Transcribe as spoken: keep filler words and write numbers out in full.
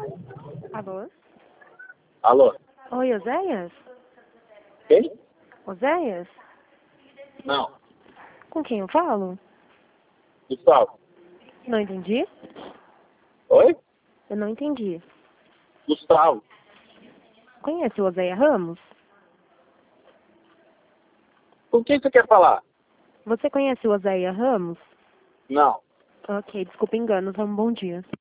Alô? Alô? Oi, Oséias? Quem? Oséias? Não. Com quem eu falo? Gustavo. Não entendi? Oi? Eu não entendi. Gustavo. Conhece o Oséias Ramos? Com quem você quer falar? Você conhece o Oséias Ramos? Não. Ok, desculpa engano. Um bom dia.